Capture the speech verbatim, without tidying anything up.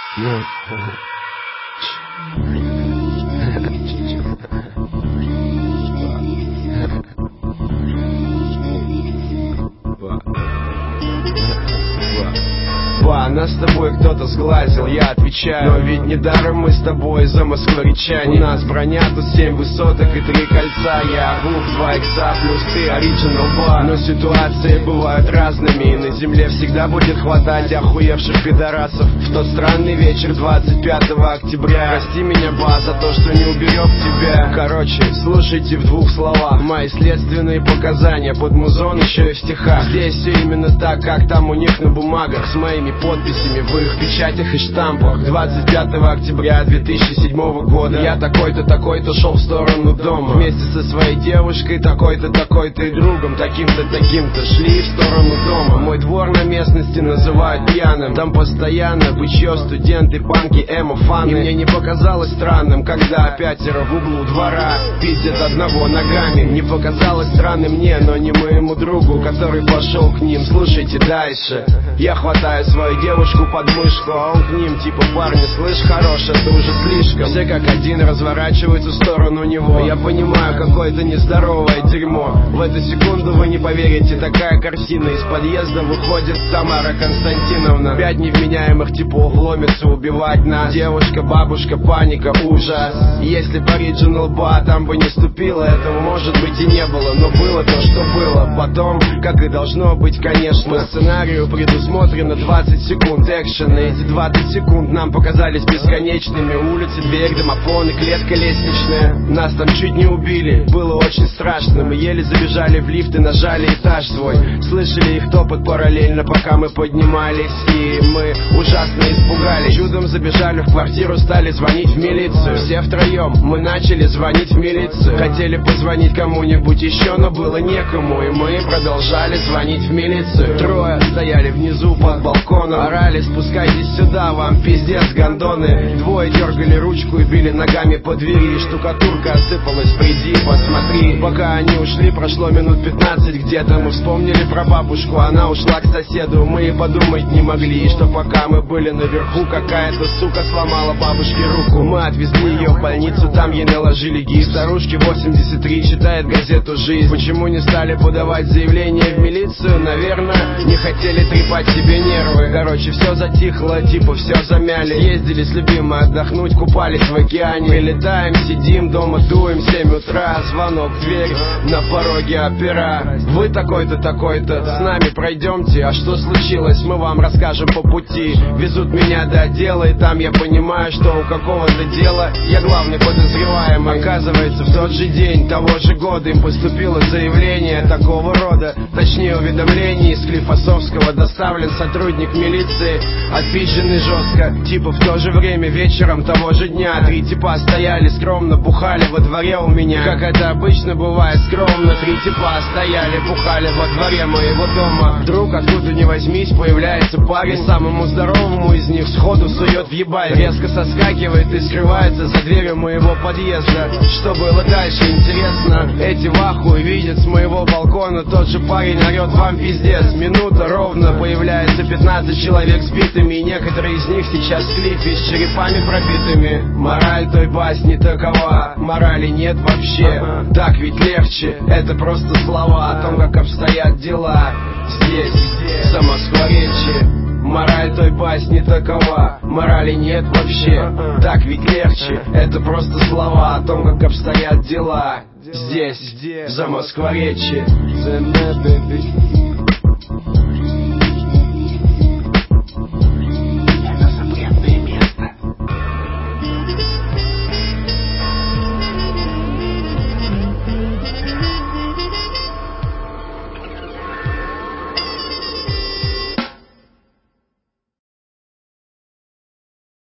Ну, нас с тобой кто-то сглазил, я отвечаю. Но ведь недаром мы с тобой за москворечане. У нас броня тут семь высоток и три кольца. Я гуф, два икса плюс ты оригинал бар. Но ситуации бывают разными, и на земле всегда будет хватать охуевших пидорасов. В тот странный вечер двадцать пятого октября прости меня, ба, за то, что не уберег тебя. Короче, слушайте в двух словах мои следственные показания под музон, еще и в стихах. Здесь все именно так, как там у них на бумагах, с моими подписями в их печатях и штампах. Двадцать пятого октября две тысячи седьмого года я такой-то, такой-то шел в сторону дома вместе со своей девушкой, такой-то, такой-то и другом, таким-то, таким-то шли в сторону дома. Мой двор на местности называют пьяным. Там постоянно бычье, студенты, панки, эмо, фаны. И мне не показалось странным, когда пятеро в углу двора пиздят одного ногами. Не показалось странным мне, но не моему другу, который пошел к ним. Слушайте дальше. Я хватаю свою девушку под мышку, а он к ним типа: парни, слышь, хорош, это уже слишком. Все как один разворачиваются в сторону него. Я понимаю, какое-то нездоровое дерьмо. В эту секунду вы не поверите, такая картина. Из подъезда выходит Тамара Константиновна. Пять невменяемых типов ломятся убивать нас. Девушка, бабушка, паника, ужас. Если по оригинал ба там бы не ступила, этого может быть и не было. Но было то, что было. Потом, как и должно быть, конечно, по сценарию предусмотрено двадцать секунд экшена. Эти двадцать секунд нам показались бесконечными. Улицы, дверь, домофон и клетка лестничная. Нас там чуть не убили, было очень страшно. Мы еле забежали в лифт и нажали этаж свой. Слышали их топот параллельно, пока мы поднимались. И мы ужасно испугались. Чудом забежали в квартиру, стали звонить в милицию. Все втроем мы начали звонить в милицию. Хотели позвонить кому-нибудь еще, но было некому. И мы продолжали звонить в милицию. Трое стояли внизу под балконом, орали: спускайтесь сюда, вам пиздец, гондоны. Двое дергали ручку и били ногами по двери. Штукатурка осыпалась, приди, посмотри. Пока они ушли, прошло минут пятнадцать где-то. Мы вспомнили про бабушку, она ушла к соседу. Мы и подумать не могли, что пока мы были наверху, какая-то сука сломала бабушке руку. Мы отвезли ее в больницу, там ей наложили гипс. Старушке восемьдесят три, читает газету «Жизнь». Почему не стали подавать заявление в милицию? Наверное, не хотели трепать себе нервы. Короче, все затихло, типа все замяли. Ездили с любимой отдохнуть, купались в океане. Прилетаем, сидим дома, дуем, семь утра. Звонок в дверь, на пороге опера. Вы такой-то, такой-то, с нами пройдемте. А что случилось, мы вам расскажем по пути. Везут меня до отдела, и там я понимаю, что у какого-то дела я главный подозреваемый. Оказывается, в тот же день того же года им поступило заявление такого рода. Точнее, уведомление из Склифосовского. Доставлен сотрудник милиции, отпизженный жестко. Типа в то же время вечером того же дня три типа стояли скромно, бухали во дворе у меня. Как это обычно бывает, скромно. Три типа стояли, бухали во дворе моего дома. Вдруг, откуда ни возьмись, появляется парень. Самому здоровому из них сходу сует в ебаль. Резко соскакивает и скрывается за дверью моего подъезда. Что было дальше, интересно? Эти в ахуе видят с моего балкона. Тот же парень орет: вам пиздец. Минута ровно, появляется пятнадцать человек с битыми, и некоторые из них сейчас в клипе с черепами пробитыми. Мораль той басни такова: морали нет вообще. Так ведь легче, это просто слова о том, как обстоят дела здесь, за Москворечье. Мораль той басни такова: морали нет вообще. Так ведь легче, это просто слова о том, как обстоят дела здесь, за Москворечье.